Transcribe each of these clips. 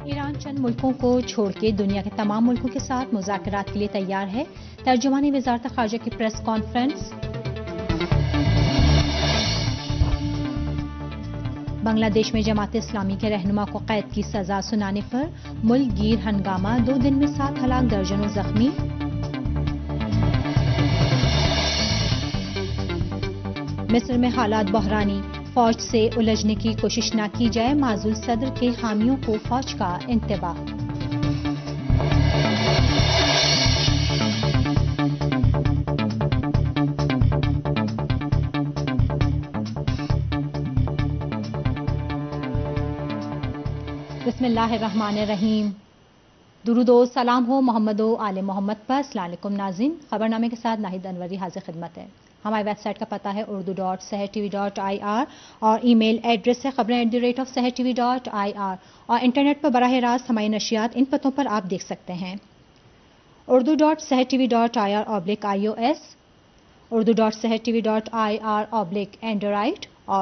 ایران چند ملکوں کو چھوڑ کے دنیا کے تمام ملکوں کے ساتھ مذاکرات کے لیے تیار ہے. ترجمان وزارت خارجہ کی پریس کانفرنس. بنگلہ دیش میں جماعت اسلامی کے رہنما کو قید کی سزا سنانے پر ملک گیر ہنگامہ. 2 دن میں 7 ہلاک، درجنوں زخمی. مصر میں حالات بحرانی، فوج سے الجھنے کی کوشش نہ کی جائے. معزول صدر کے حامیوں کو فوج کا انتباہ. بسم اللہ الرحمن الرحیم. درود و سلام ہو محمد و آل محمد پر. السلام علیکم ناظرین، خبرنامے کے ساتھ ناہید انوری حاضر خدمت ہے. ہماری ویب سائٹ کا پتہ ہے urdu.sehertv.ir اور ای میل ایڈریس ہے خبریں@sehertv.ir اور انٹرنیٹ پر براہ راست ہماری نشریات ان پتوں پر آپ دیکھ سکتے ہیں: urdu.sehertv.ir/ios، urdu.sehertv.ir/android اور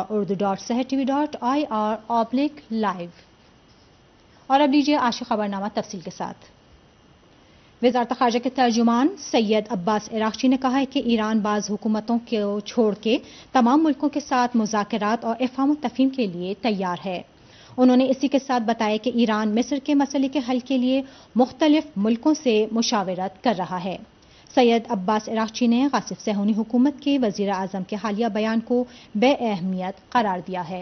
urdu.sehertv.ir/live. اور اب لیجیے آج کا خبرنامہ تفصیل کے ساتھ. وزارت خارجہ کے ترجمان سید عباس عراقچی نے کہا ہے کہ ایران بعض حکومتوں کو چھوڑ کے تمام ملکوں کے ساتھ مذاکرات اور افہام و تفہیم کے لیے تیار ہے. انہوں نے اسی کے ساتھ بتایا کہ ایران مصر کے مسئلے کے حل کے لیے مختلف ملکوں سے مشاورت کر رہا ہے. سید عباس عراقچی نے غاصب صہیونی حکومت کے وزیر اعظم کے حالیہ بیان کو بے اہمیت قرار دیا ہے.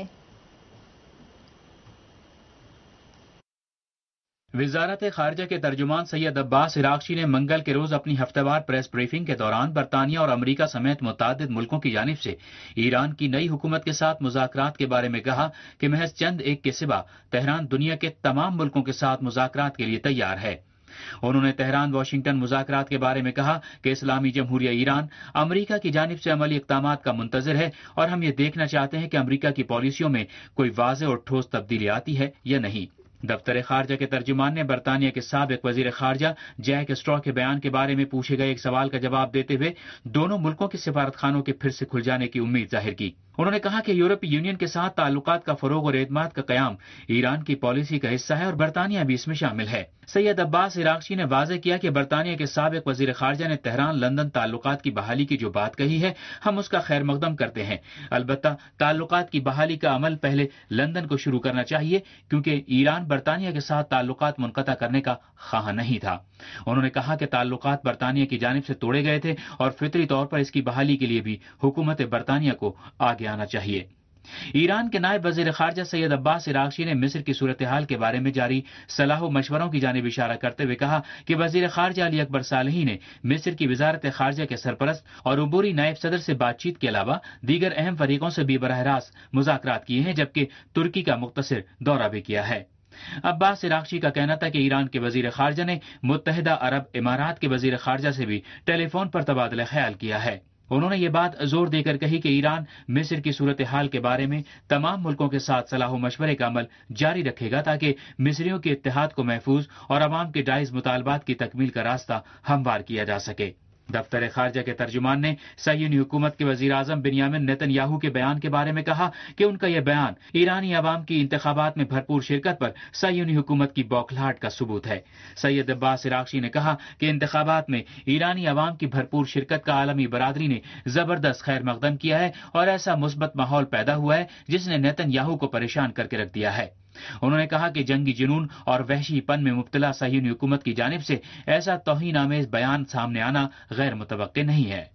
وزارت خارجہ کے ترجمان سید عباس عراقچی نے منگل کے روز اپنی ہفتہ وار پریس بریفنگ کے دوران برطانیہ اور امریکہ سمیت متعدد ملکوں کی جانب سے ایران کی نئی حکومت کے ساتھ مذاکرات کے بارے میں کہا کہ محض چند ایک کے سوا تہران دنیا کے تمام ملکوں کے ساتھ مذاکرات کے لیے تیار ہے. انہوں نے تہران واشنگٹن مذاکرات کے بارے میں کہا کہ اسلامی جمہوریہ ایران امریکہ کی جانب سے عملی اقدامات کا منتظر ہے اور ہم یہ دیکھنا چاہتے ہیں کہ امریکہ کی پالیسیوں میں کوئی واضح اور ٹھوس تبدیلی آتی ہے یا نہیں. دفتر خارجہ کے ترجمان نے برطانیہ کے سابق وزیر خارجہ جیک اسٹرا کے بیان کے بارے میں پوچھے گئے ایک سوال کا جواب دیتے ہوئے دونوں ملکوں کے سفارت خانوں کے پھر سے کھل جانے کی امید ظاہر کی. انہوں نے کہا کہ یورپی یونین کے ساتھ تعلقات کا فروغ اور اعتماد کا قیام ایران کی پالیسی کا حصہ ہے اور برطانیہ بھی اس میں شامل ہے. سید عباس عراقچی نے واضح کیا کہ برطانیہ کے سابق وزیر خارجہ نے تہران لندن تعلقات کی بحالی کی جو بات کہی ہے ہم اس کا خیر مقدم کرتے ہیں. البتہ تعلقات کی بحالی کا عمل پہلے لندن کو شروع کرنا چاہیے کیونکہ ایران برطانیہ کے ساتھ تعلقات منقطع کرنے کا خواہاں نہیں تھا. انہوں نے کہا کہ تعلقات برطانیہ کی جانب سے توڑے گئے تھے اور فطری طور پر اس کی بحالی کے لیے بھی حکومت برطانیہ کو آگے آنا چاہیے. ایران کے نائب وزیر خارجہ سید عباس عراقچی نے مصر کی صورتحال کے بارے میں جاری صلاح و مشوروں کی جانب اشارہ کرتے ہوئے کہا کہ وزیر خارجہ علی اکبر صالحی نے مصر کی وزارت خارجہ کے سرپرست اور عبوری نائب صدر سے بات چیت کے علاوہ دیگر اہم فریقوں سے بھی براہ راست مذاکرات کیے ہیں جبکہ ترکی کا مختصر دورہ بھی کیا ہے. عباس عراقچی کا کہنا تھا کہ ایران کے وزیر خارجہ نے متحدہ عرب امارات کے وزیر خارجہ سے بھی ٹیلی فون پر تبادلہ خیال کیا ہے. انہوں نے یہ بات زور دے کر کہی کہ ایران مصر کی صورتحال کے بارے میں تمام ملکوں کے ساتھ صلاح و مشورے کا عمل جاری رکھے گا تاکہ مصریوں کے اتحاد کو محفوظ اور عوام کے جائز مطالبات کی تکمیل کا راستہ ہموار کیا جا سکے. دفتر خارجہ کے ترجمان نے صہیونی حکومت کے وزیر اعظم بنیامین نیتن یاہو کے بیان کے بارے میں کہا کہ ان کا یہ بیان ایرانی عوام کی انتخابات میں بھرپور شرکت پر صہیونی حکومت کی بوکھلاہٹ کا ثبوت ہے. سید عباس عراقچی نے کہا کہ انتخابات میں ایرانی عوام کی بھرپور شرکت کا عالمی برادری نے زبردست خیر مقدم کیا ہے اور ایسا مثبت ماحول پیدا ہوا ہے جس نے نیتن یاہو کو پریشان کر کے رکھ دیا ہے. انہوں نے کہا کہ جنگی جنون اور وحشی پن میں مبتلا صہیونی حکومت کی جانب سے ایسا توہین آمیز بیان سامنے آنا غیر متوقع نہیں ہے.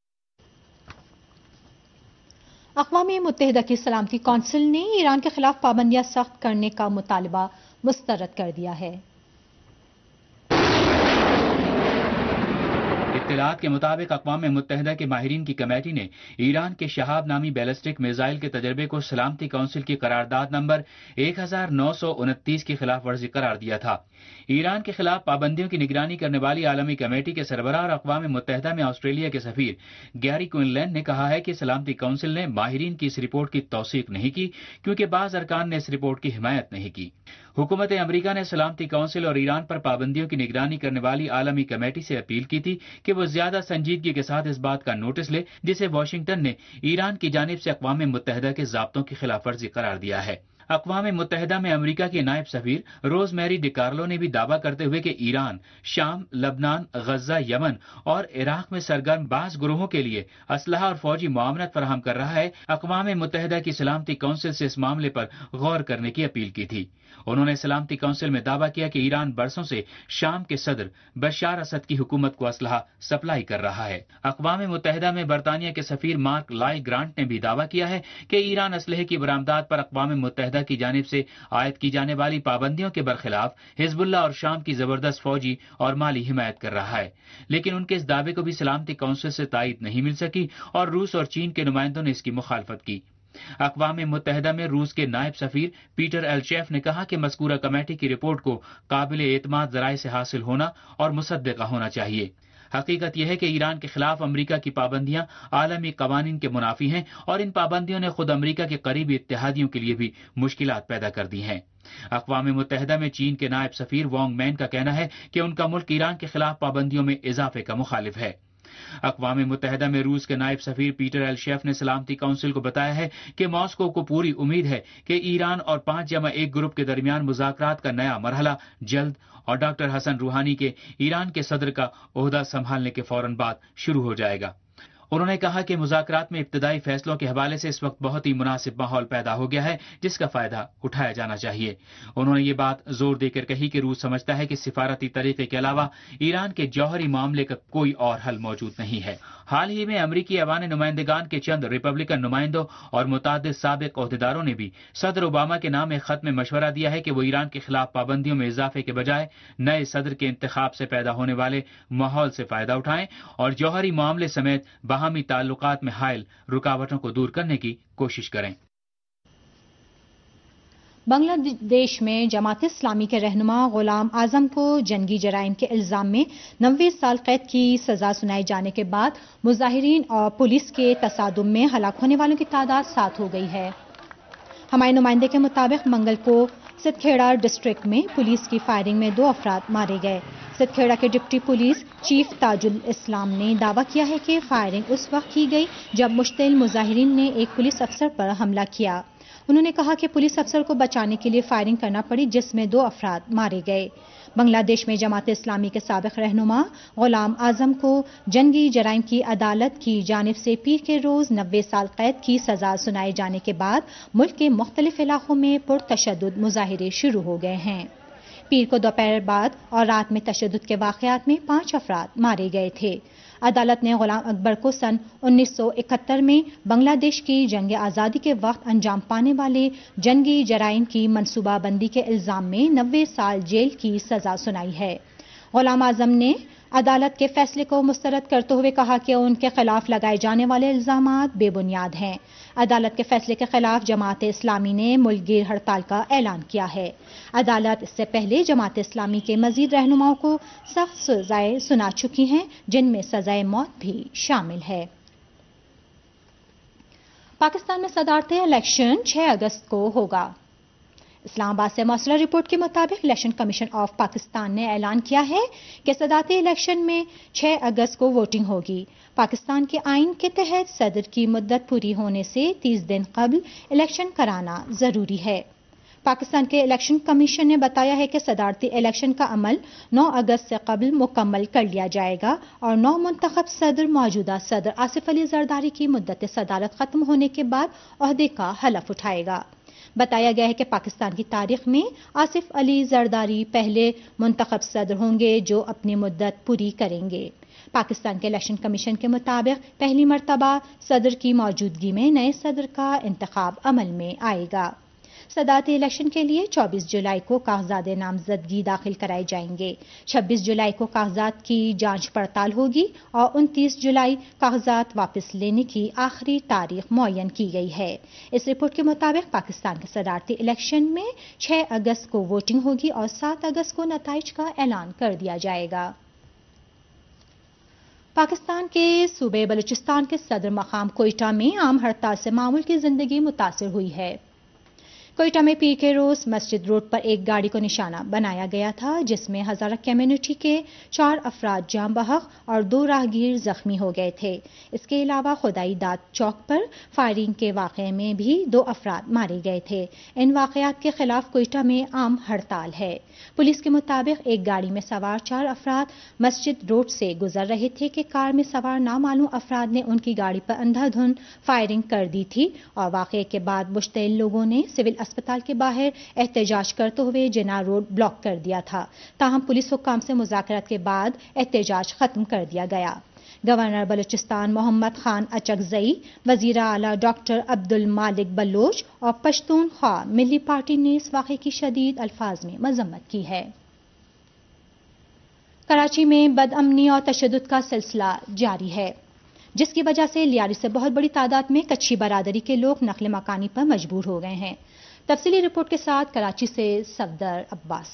اقوام متحدہ کی سلامتی کونسل نے ایران کے خلاف پابندیاں سخت کرنے کا مطالبہ مسترد کر دیا ہے. اطلاعات کے مطابق اقوام متحدہ کے ماہرین کی کمیٹی نے ایران کے شہاب نامی بیلسٹک میزائل کے تجربے کو سلامتی کونسل کی قرارداد نمبر 1929 کی خلاف ورزی قرار دیا تھا. ایران کے خلاف پابندیوں کی نگرانی کرنے والی عالمی کمیٹی کے سربراہ اور اقوام متحدہ میں آسٹریلیا کے سفیر گیری کوئنلین نے کہا ہے کہ سلامتی کونسل نے ماہرین کی اس رپورٹ کی توثیق نہیں کی کیونکہ بعض ارکان نے اس رپورٹ کی حمایت نہیں کی. حکومت امریکہ نے سلامتی کونسل اور ایران پر پابندیوں کی نگرانی کرنے والی عالمی کمیٹی سے اپیل کی تھی کہ وہ زیادہ سنجیدگی کے ساتھ اس بات کا نوٹس لے جسے واشنگٹن نے ایران کی جانب سے اقوام متحدہ کے ضابطوں کی خلاف ورزی قرار دیا ہے. اقوام متحدہ میں امریکہ کی نائب سفیر روز میری ڈیکارلو نے بھی دعویٰ کرتے ہوئے کہ ایران شام، لبنان، غزہ، یمن اور عراق میں سرگرم بعض گروہوں کے لیے اسلحہ اور فوجی معاونت فراہم کر رہا ہے، اقوام متحدہ کی سلامتی کونسل سے اس معاملے پر غور کرنے کی اپیل کی تھی۔ انہوں نے سلامتی کونسل میں دعویٰ کیا کہ ایران برسوں سے شام کے صدر بشار اسد کی حکومت کو اسلحہ سپلائی کر رہا ہے۔ اقوام متحدہ میں برطانیہ کے سفیر مارک لائی گرانٹ نے بھی دعویٰ کیا ہے کہ ایران اسلحے کی برآمدات پر اقوام متحدہ کی جانب سے عائد کی جانے والی پابندیوں کے برخلاف حزب اللہ اور شام کی زبردست فوجی اور مالی حمایت کر رہا ہے، لیکن ان کے اس دعوے کو بھی سلامتی کونسل سے تائید نہیں مل سکی اور روس اور چین کے نمائندوں نے اس کی مخالفت کی۔ اقوام متحدہ میں روس کے نائب سفیر پیٹر ایلچیف نے کہا کہ مذکورہ کمیٹی کی رپورٹ کو قابل اعتماد ذرائع سے حاصل ہونا اور مصدقہ ہونا چاہیے۔ حقیقت یہ ہے کہ ایران کے خلاف امریکہ کی پابندیاں عالمی قوانین کے منافی ہیں اور ان پابندیوں نے خود امریکہ کے قریبی اتحادیوں کے لیے بھی مشکلات پیدا کر دی ہیں۔ اقوام متحدہ میں چین کے نائب سفیر وانگ مین کا کہنا ہے کہ ان کا ملک ایران کے خلاف پابندیوں میں اضافے کا مخالف ہے۔ اقوام متحدہ میں روس کے نائب سفیر پیٹر ایلشیف نے سلامتی کونسل کو بتایا ہے کہ ماسکو کو پوری امید ہے کہ ایران اور 5+1 گروپ کے درمیان مذاکرات کا نیا مرحلہ جلد اور ڈاکٹر حسن روحانی کے ایران کے صدر کا عہدہ سنبھالنے کے فوراً بعد شروع ہو جائے گا۔ انہوں نے کہا کہ مذاکرات میں ابتدائی فیصلوں کے حوالے سے اس وقت بہت ہی مناسب ماحول پیدا ہو گیا ہے جس کا فائدہ اٹھایا جانا چاہیے۔ انہوں نے یہ بات زور دے کر کہی کہ روس سمجھتا ہے کہ سفارتی طریقے کے علاوہ ایران کے جوہری معاملے کا کوئی اور حل موجود نہیں ہے۔ حال ہی میں امریکی ایوان نمائندگان کے چند ریپبلکن نمائندوں اور متعدد سابق عہدیداروں نے بھی صدر اوباما کے نام ایک خط میں مشورہ دیا ہے کہ وہ ایران کے خلاف پابندیوں میں اضافے کے بجائے نئے صدر کے انتخاب سے پیدا ہونے والے ماحول سے فائدہ اٹھائیں اور جوہری معاملے سمیت باہمی تعلقات میں حائل رکاوٹوں کو دور کرنے کی کوشش کریں۔ بنگلہ دیش میں جماعت اسلامی کے رہنما غلام اعظم کو جنگی جرائم کے الزام میں 90 سال قید کی سزا سنائے جانے کے بعد مظاہرین اور پولیس کے تصادم میں ہلاک ہونے والوں کی تعداد 7 ہو گئی ہے۔ ہمارے نمائندے کے مطابق منگل کو ستکھیڑا ڈسٹرکٹ میں پولیس کی فائرنگ میں 2 افراد مارے گئے۔ ستکھیڑا کے ڈپٹی پولیس چیف تاج الاسلام نے دعویٰ کیا ہے کہ فائرنگ اس وقت کی گئی جب مشتعل مظاہرین نے ایک پولیس افسر پر حملہ کیا۔ انہوں نے کہا کہ پولیس افسر کو بچانے کے لیے فائرنگ کرنا پڑی جس میں 2 افراد مارے گئے۔ بنگلہ دیش میں جماعت اسلامی کے سابق رہنما غلام اعظم کو جنگی جرائم کی عدالت کی جانب سے پیر کے روز 90 سال قید کی سزا سنائے جانے کے بعد ملک کے مختلف علاقوں میں پرتشدد مظاہرے شروع ہو گئے ہیں۔ پیر کو دوپہر بعد اور رات میں تشدد کے واقعات میں 5 افراد مارے گئے تھے۔ عدالت نے غلام اکبر کو سن 1971 میں بنگلہ دیش کی جنگ آزادی کے وقت انجام پانے والے جنگی جرائم کی منصوبہ بندی کے الزام میں 90 سال جیل کی سزا سنائی ہے۔ غلام اعظم نے عدالت کے فیصلے کو مسترد کرتے ہوئے کہا کہ ان کے خلاف لگائے جانے والے الزامات بے بنیاد ہیں۔ عدالت کے فیصلے کے خلاف جماعت اسلامی نے ملک گیر ہڑتال کا اعلان کیا ہے۔ عدالت اس سے پہلے جماعت اسلامی کے مزید رہنماؤں کو سخت سزائیں سنا چکی ہیں جن میں سزائے موت بھی شامل ہے۔ پاکستان میں صدارتی الیکشن 6 اگست کو ہوگا۔ اسلام آباد سے موصولہ رپورٹ کے مطابق الیکشن کمیشن آف پاکستان نے اعلان کیا ہے کہ صدارتی الیکشن میں 6 اگست کو ووٹنگ ہوگی۔ پاکستان کے آئین کے تحت صدر کی مدت پوری ہونے سے 30 دن قبل الیکشن کرانا ضروری ہے۔ پاکستان کے الیکشن کمیشن نے بتایا ہے کہ صدارتی الیکشن کا عمل 9 اگست سے قبل مکمل کر لیا جائے گا اور 9 منتخب صدر موجودہ صدر آصف علی زرداری کی مدت صدارت ختم ہونے کے بعد عہدے کا حلف اٹھائے گا۔ بتایا گیا ہے کہ پاکستان کی تاریخ میں آصف علی زرداری پہلے منتخب صدر ہوں گے جو اپنی مدت پوری کریں گے۔ پاکستان کے الیکشن کمیشن کے مطابق پہلی مرتبہ صدر کی موجودگی میں نئے صدر کا انتخاب عمل میں آئے گا۔ صدارتی الیکشن کے لیے 24 جولائی کو کاغذات نامزدگی داخل کرائے جائیں گے۔ 26 جولائی کو کاغذات کی جانچ پڑتال ہوگی اور 29 جولائی کاغذات واپس لینے کی آخری تاریخ معین کی گئی ہے۔ اس رپورٹ کے مطابق پاکستان کے صدارتی الیکشن میں 6 اگست کو ووٹنگ ہوگی اور 7 اگست کو نتائج کا اعلان کر دیا جائے گا۔ پاکستان کے صوبے بلوچستان کے صدر مقام کوئٹہ میں عام ہڑتال سے معمول کی زندگی متاثر ہوئی ہے۔ کوئٹہ میں پیر کے روز مسجد روڈ پر ایک گاڑی کو نشانہ بنایا گیا تھا جس میں ہزارہ کمیونٹی کے 4 افراد جاں بحق اور 2 راہگیر زخمی ہو گئے تھے۔ اس کے علاوہ خدائی داد چوک پر فائرنگ کے واقعے میں بھی 2 افراد مارے گئے تھے۔ ان واقعات کے خلاف کوئٹہ میں عام ہڑتال ہے۔ پولیس کے مطابق ایک گاڑی میں سوار 4 افراد مسجد روڈ سے گزر رہے تھے کہ کار میں سوار نامعلوم افراد نے ان کی گاڑی پر اندھا دھند فائرنگ کر دی تھی اور واقعے کے بعد مشتعل لوگوں نے سول اسپتال کے باہر احتجاج کرتے ہوئے جناح روڈ بلاک کر دیا تھا، تاہم پولیس حکام سے مذاکرات کے بعد احتجاج ختم کر دیا گیا۔ گورنر بلوچستان محمد خان اچکزئی، وزیر اعلیٰ ڈاکٹر عبد المالک بلوچ اور پشتونخوا ملی پارٹی نے اس واقعے کی شدید الفاظ میں مذمت کی ہے۔ کراچی میں بدامنی اور تشدد کا سلسلہ جاری ہے، جس کی وجہ سے لیاری سے بہت بڑی تعداد میں کچھی برادری کے لوگ نقل مکانی پر مجبور ہو گئے ہیں۔ تفصیلی رپورٹ کے ساتھ کراچی سے صفدر عباس۔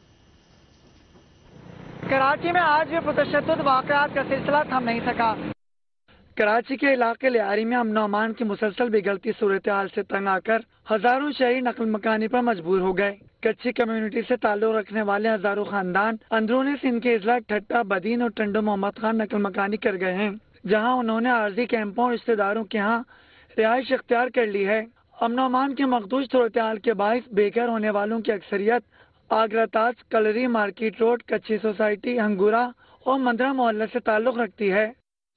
کراچی میں آج بھی پرتشدد واقعات کا سلسلہ تھم نہیں سکا۔ کراچی کے علاقے لیاری میں امن و امان کی مسلسل بگڑتی صورتحال سے تنگ آ کر ہزاروں شہری نقل مکانی پر مجبور ہو گئے۔ کچھی کمیونٹی سے تعلق رکھنے والے ہزاروں خاندان اندرون سندھ کے اضلاع ٹھٹا، بدین اور ٹنڈو محمد خان نقل مکانی کر گئے ہیں، جہاں انہوں نے عارضی کیمپوں اور رشتہ داروں کے ہاں رہائش اختیار کر لی ہے۔ امن و امان کی مخدوش صورتحال کے باعث بے گھر ہونے والوں کی اکثریت Agra Taj, Kalri, market road, Kutchi society, Hingora اور مندرہ محلہ سے تعلق رکھتی ہے۔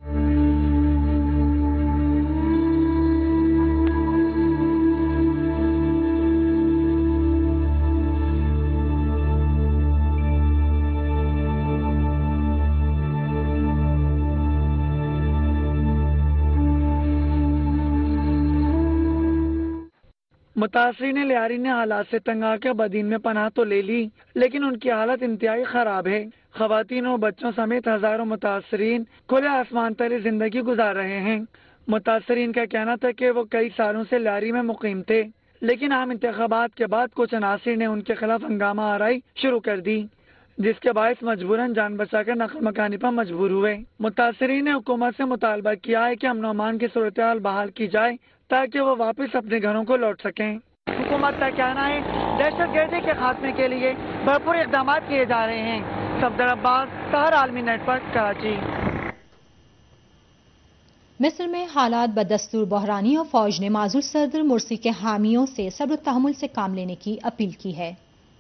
متاثرین لیاری نے حالات سے تنگ آ کے بدین میں پناہ تو لے لی، لیکن ان کی حالت انتہائی خراب ہے۔ خواتین اور بچوں سمیت ہزاروں متاثرین کھلے آسمان تلے زندگی گزار رہے ہیں۔ متاثرین کا کہنا تھا کہ وہ کئی سالوں سے لیاری میں مقیم تھے، لیکن عام انتخابات کے بعد کچھ عناصر نے ان کے خلاف ہنگامہ آرائی شروع کر دی، جس کے باعث مجبوراً جان بچا کر نقل مکانی پر مجبور ہوئے۔ متاثرین نے حکومت سے مطالبہ کیا ہے کہ امن و امان کی صورتحال بحال کی جائے تاکہ وہ واپس اپنے گھروں کو لوٹ سکیں۔ حکومت کا کہنا ہے دہشت گردی کے خاتمے کے لیے بھرپور اقدامات کیے جا رہے ہیں۔ صفدر عباس، سحر عالمی نیٹ ورک، کراچی۔ مصر میں حالات بدستور بحرانی اور فوج نے معزول صدر مرسی کے حامیوں سے صبر و تحمل سے کام لینے کی اپیل کی ہے۔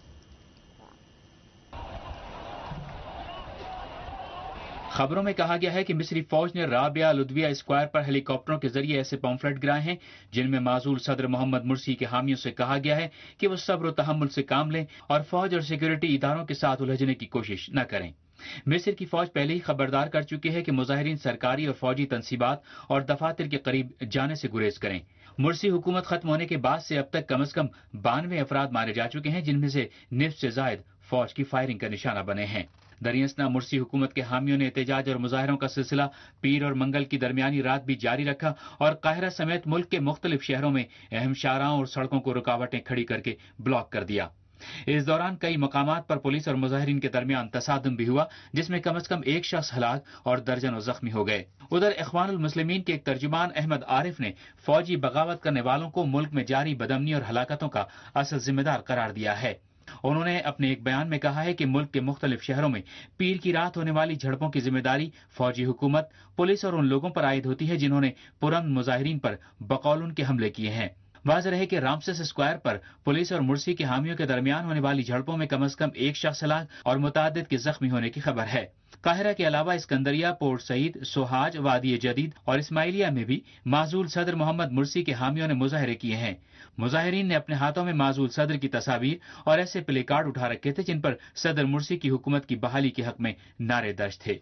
خبروں میں کہا گیا ہے کہ مصری فوج نے رابعہ لدویہ اسکوائر پر ہیلی کاپٹروں کے ذریعے ایسے پمفلٹ گرائے ہیں جن میں معزول صدر محمد مرسی کے حامیوں سے کہا گیا ہے کہ وہ صبر و تحمل سے کام لیں اور فوج اور سیکورٹی اداروں کے ساتھ الجھنے کی کوشش نہ کریں۔ مصر کی فوج پہلے ہی خبردار کر چکی ہے کہ مظاہرین سرکاری اور فوجی تنصیبات اور دفاتر کے قریب جانے سے گریز کریں۔ مرسی حکومت ختم ہونے کے بعد سے اب تک کم از کم 92 افراد مارے جا چکے ہیں، جن میں سے نصف سے زائد فوج کی فائرنگ کا نشانہ بنے ہیں۔ دریاسنا مرسی حکومت کے حامیوں نے احتجاج اور مظاہروں کا سلسلہ پیر اور منگل کی درمیانی رات بھی جاری رکھا اور قاہرہ سمیت ملک کے مختلف شہروں میں اہم شاہراہوں اور سڑکوں کو رکاوٹیں کھڑی کر کے بلاک کر دیا۔ اس دوران کئی مقامات پر پولیس اور مظاہرین کے درمیان تصادم بھی ہوا، جس میں کم از کم 1 شخص ہلاک اور درجنوں زخمی ہو گئے۔ ادھر اخوان المسلمین کے ایک ترجمان احمد عارف نے فوجی بغاوت کرنے والوں کو ملک میں جاری بدامنی اور ہلاکتوں کا اصل ذمہ دار قرار دیا ہے۔ انہوں نے اپنے ایک بیان میں کہا ہے کہ ملک کے مختلف شہروں میں پیر کی رات ہونے والی جھڑپوں کی ذمہ داری فوجی حکومت، پولیس اور ان لوگوں پر عائد ہوتی ہے جنہوں نے پرامن مظاہرین پر بقول ان کے حملے کیے ہیں۔ واضح رہے کہ رامسس اسکوائر پر پولیس اور مرسی کے حامیوں کے درمیان ہونے والی جھڑپوں میں کم از کم 1 شخص ہلاک اور متعدد کے زخمی ہونے کی خبر ہے۔ قاہرہ کے علاوہ اسکندریہ، پورٹ سعید، سوہاج، وادی جدید اور اسماعیلیہ میں بھی معزول صدر محمد مرسی کے حامیوں نے مظاہرے کیے ہیں۔ مظاہرین نے اپنے ہاتھوں میں معزول صدر کی تصاویر اور ایسے پلے کارڈ اٹھا رکھے تھے جن پر صدر مرسی کی حکومت کی بحالی کے حق میں نعرے درج تھے۔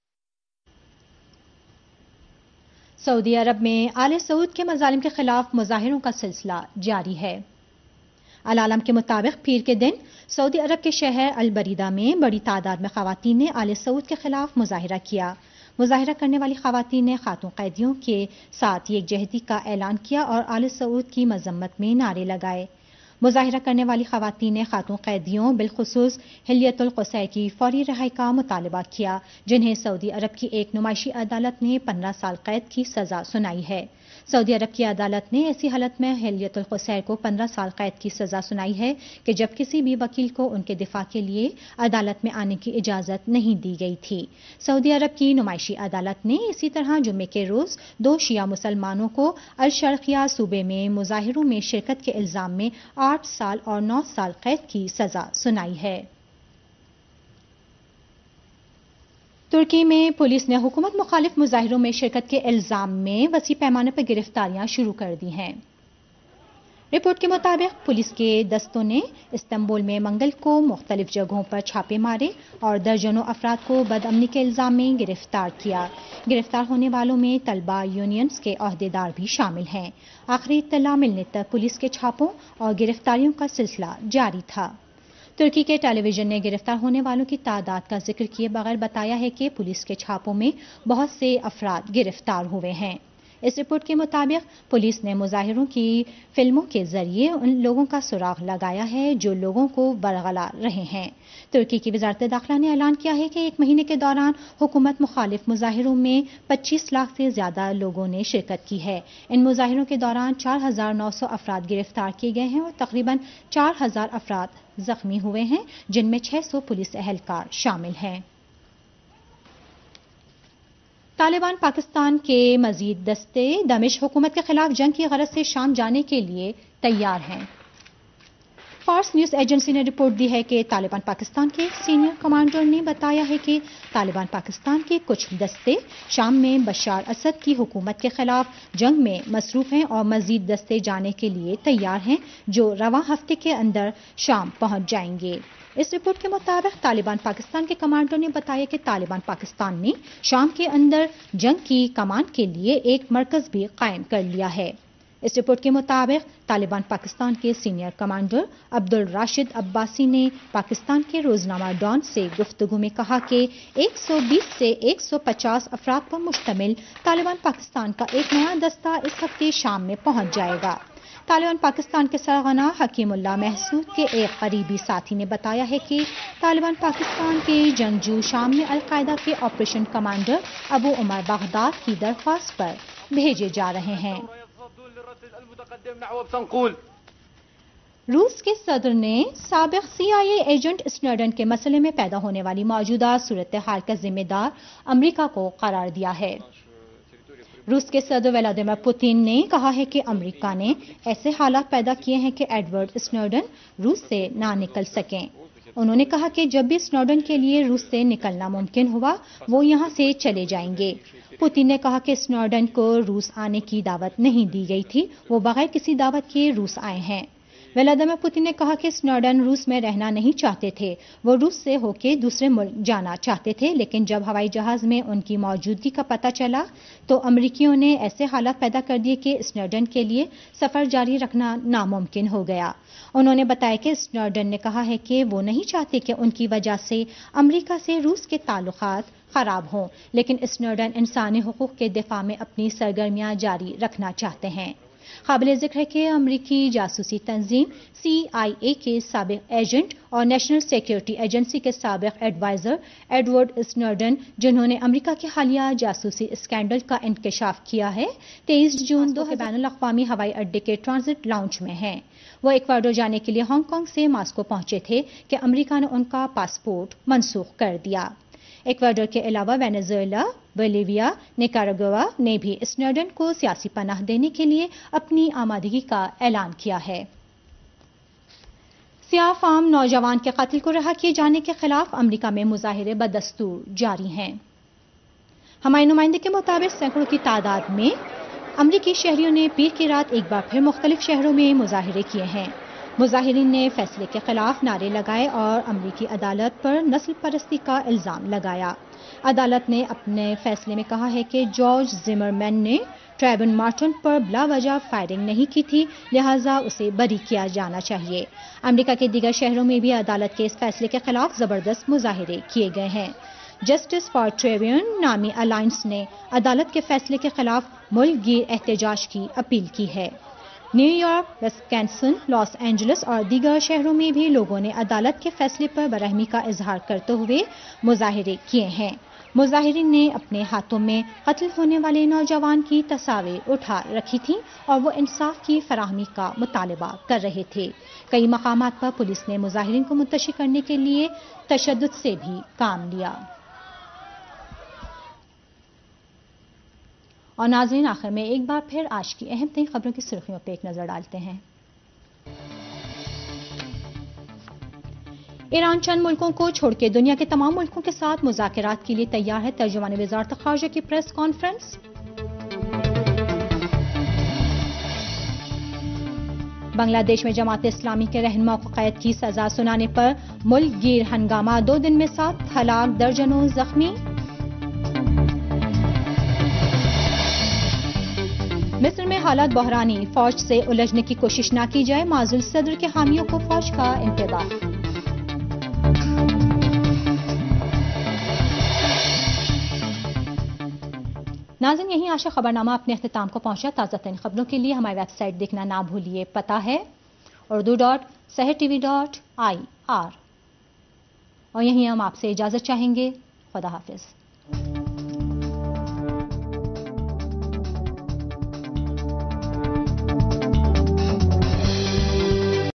سعودی عرب میں آل سعود کے مظالم کے خلاف مظاہروں کا سلسلہ جاری ہے۔ العالم کے مطابق پیر کے دن سعودی عرب کے شہر البریدہ میں بڑی تعداد میں خواتین نے آل سعود کے خلاف مظاہرہ کیا۔ مظاہرہ کرنے والی خواتین نے خاتون قیدیوں کے ساتھ یکجہتی کا اعلان کیا اور آل سعود کی مذمت میں نعرے لگائے۔ مظاہرہ کرنے والی خواتین نے خاتون قیدیوں بالخصوص حلیت القصی کی فوری رہائی کا مطالبہ کیا، جنہیں سعودی عرب کی ایک نمائشی عدالت نے 15 سال قید کی سزا سنائی ہے۔ سعودی عرب کی عدالت نے ایسی حالت میں حلیت القصیر کو 15 سال قید کی سزا سنائی ہے کہ جب کسی بھی وکیل کو ان کے دفاع کے لیے عدالت میں آنے کی اجازت نہیں دی گئی تھی۔ سعودی عرب کی نمائشی عدالت نے اسی طرح جمعے کے روز 2 شیعہ مسلمانوں کو الشرقیہ صوبے میں مظاہروں میں شرکت کے الزام میں 8 سال اور 9 سال قید کی سزا سنائی ہے۔ ترکی میں پولیس نے حکومت مخالف مظاہروں میں شرکت کے الزام میں وسیع پیمانے پر گرفتاریاں شروع کر دی ہیں۔ رپورٹ کے مطابق پولیس کے دستوں نے استنبول میں منگل کو مختلف جگہوں پر چھاپے مارے اور درجنوں افراد کو بدامنی کے الزام میں گرفتار کیا۔ گرفتار ہونے والوں میں طلبہ یونینز کے عہدیدار بھی شامل ہیں۔ آخری اطلاع ملنے تک پولیس کے چھاپوں اور گرفتاریوں کا سلسلہ جاری تھا۔ ترکی کے ٹیلی ویژن نے گرفتار ہونے والوں کی تعداد کا ذکر کیے بغیر بتایا ہے کہ پولیس کے چھاپوں میں بہت سے افراد گرفتار ہوئے ہیں۔ اس رپورٹ کے مطابق پولیس نے مظاہروں کی فلموں کے ذریعے ان لوگوں کا سراغ لگایا ہے جو لوگوں کو برگلا رہے ہیں۔ ترکی کی وزارت داخلہ نے اعلان کیا ہے کہ 1 مہینے کے دوران حکومت مخالف مظاہروں میں 25 لاکھ سے زیادہ لوگوں نے شرکت کی ہے۔ ان مظاہروں کے دوران 4900 افراد گرفتار کیے گئے ہیں اور تقریباً 4000 افراد زخمی ہوئے ہیں، جن میں 600 پولیس اہلکار شامل ہیں۔ طالبان پاکستان کے مزید دستے دمشق حکومت کے خلاف جنگ کی غرض سے شام جانے کے لیے تیار ہیں۔ فارس نیوز ایجنسی نے رپورٹ دی ہے کہ طالبان پاکستان کے سینئر کمانڈر نے بتایا ہے کہ طالبان پاکستان کے کچھ دستے شام میں بشار اسد کی حکومت کے خلاف جنگ میں مصروف ہیں اور مزید دستے جانے کے لیے تیار ہیں جو رواں ہفتے کے اندر شام پہنچ جائیں گے۔ اس رپورٹ کے مطابق طالبان پاکستان کے کمانڈر نے بتایا کہ طالبان پاکستان نے شام کے اندر جنگ کی کمان کے لیے ایک مرکز بھی قائم کر لیا ہے۔ اس رپورٹ کے مطابق طالبان پاکستان کے سینئر کمانڈر عبدالراشد عباسی نے پاکستان کے روزنامہ ڈان سے گفتگو میں کہا کہ 120 سے 150 افراد پر مشتمل طالبان پاکستان کا ایک نیا دستہ اس ہفتے شام میں پہنچ جائے گا۔ طالبان پاکستان کے سرغنہ حکیم اللہ محسود کے ایک قریبی ساتھی نے بتایا ہے کہ طالبان پاکستان کے جنگجو شام میں القاعدہ کے آپریشن کمانڈر ابو عمر بغداد کی درخواست پر بھیجے جا رہے ہیں۔ روس کے صدر نے سابق CIA ایجنٹ اسنوڈن کے مسئلے میں پیدا ہونے والی موجودہ صورتحال کا ذمہ دار امریکہ کو قرار دیا ہے۔ روس کے صدر ولادیمیر پوتین نے کہا ہے کہ امریکہ نے ایسے حالات پیدا کیے ہیں کہ ایڈورڈ اسنوڈن روس سے نہ نکل سکیں۔ انہوں نے کہا کہ جب بھی اسنوڈن کے لیے روس سے نکلنا ممکن ہوا وہ یہاں سے چلے جائیں گے۔ پوتین نے کہا کہ اسنوڈن کو روس آنے کی دعوت نہیں دی گئی تھی، وہ بغیر کسی دعوت کے روس آئے ہیں۔ ولادیمیر پوتین نے کہا کہ اسنوڈن روس میں رہنا نہیں چاہتے تھے، وہ روس سے ہو کے دوسرے ملک جانا چاہتے تھے، لیکن جب ہوائی جہاز میں ان کی موجودگی کا پتہ چلا تو امریکیوں نے ایسے حالات پیدا کر دیے کہ اسنوڈن کے لیے سفر جاری رکھنا ناممکن ہو گیا۔ انہوں نے بتایا کہ اسنوڈن نے کہا ہے کہ وہ نہیں چاہتے کہ ان کی وجہ سے امریکہ سے روس کے تعلقات خراب ہوں، لیکن اسنوڈن انسانی حقوق کے دفاع میں اپنی سرگرمیاں جاری رکھنا چاہتے ہیں۔ قابل ذکر ہے کہ امریکی جاسوسی تنظیم CIA کے سابق ایجنٹ اور نیشنل سیکیورٹی ایجنسی کے سابق ایڈوائزر ایڈورڈ اسنوڈن، جنہوں نے امریکہ کے حالیہ جاسوسی اسکینڈل کا انکشاف کیا ہے، 23 جون کے بین الاقوامی ہوائی اڈے کے ٹرانزٹ لاؤنج میں ہیں۔ وہ ایکواڈور جانے کے لیے ہانگ کانگ سے ماسکو پہنچے تھے کہ امریکہ نے ان کا پاسپورٹ منسوخ کر دیا۔ ایکواڈور کے علاوہ وینزویلا، بولیویا، نیکاراگوا نے بھی اسنوڈن کو سیاسی پناہ دینے کے لیے اپنی آمادگی کا اعلان کیا ہے۔ سیاہ فام نوجوان کے قاتل کو رہا کیے جانے کے خلاف امریکہ میں مظاہرے بدستور جاری ہیں۔ ہمارے نمائندے کے مطابق سینکڑوں کی تعداد میں امریکی شہریوں نے پیر کی رات ایک بار پھر مختلف شہروں میں مظاہرے کیے ہیں۔ مظاہرین نے فیصلے کے خلاف نعرے لگائے اور امریکی عدالت پر نسل پرستی کا الزام لگایا۔ عدالت نے اپنے فیصلے میں کہا ہے کہ جارج زمرمین نے ٹریون مارٹن پر بلا وجہ فائرنگ نہیں کی تھی، لہٰذا اسے بری کیا جانا چاہیے۔ امریکہ کے دیگر شہروں میں بھی عدالت کے اس فیصلے کے خلاف زبردست مظاہرے کیے گئے ہیں۔ جسٹس فار ٹریون نامی الائنس نے عدالت کے فیصلے کے خلاف ملک گیر احتجاج کی اپیل کی ہے۔ New York, Wisconsin, Los Angeles اور دیگر شہروں میں بھی لوگوں نے عدالت کے فیصلے پر برہمی کا اظہار کرتے ہوئے مظاہرے کیے ہیں۔ مظاہرین نے اپنے ہاتھوں میں قتل ہونے والے نوجوان کی تصاویر اٹھا رکھی تھیں اور وہ انصاف کی فراہمی کا مطالبہ کر رہے تھے۔ کئی مقامات پر پولیس نے مظاہرین کو منتشر کرنے کے لیے تشدد سے بھی کام لیا۔ اور ناظرین، آخر میں ایک بار پھر آج کی اہم ترین خبروں کی سرخیوں پہ ایک نظر ڈالتے ہیں۔ ایران چند ملکوں کو چھوڑ کے دنیا کے تمام ملکوں کے ساتھ مذاکرات کے لیے تیار ہے، ترجمان وزارت خارجہ کی پریس کانفرنس۔ بنگلہ دیش میں جماعت اسلامی کے رہنما کو قید کی سزا سنانے پر ملک گیر ہنگامہ، 2 دن میں 7 ہلاک، درجنوں زخمی۔ مصر میں حالات بحرانی، فوج سے الجھنے کی کوشش نہ کی جائے، معزول صدر کے حامیوں کو فوج کا انتباہ۔ ناظرین، یہیں آج کا خبرنامہ اپنے اختتام کو پہنچا۔ تازہ ترین خبروں کے لیے ہماری ویب سائٹ دیکھنا نہ بھولیے، پتہ ہے urdu.sehertv.ir۔ اور یہیں ہم آپ سے اجازت چاہیں گے۔ خدا حافظ۔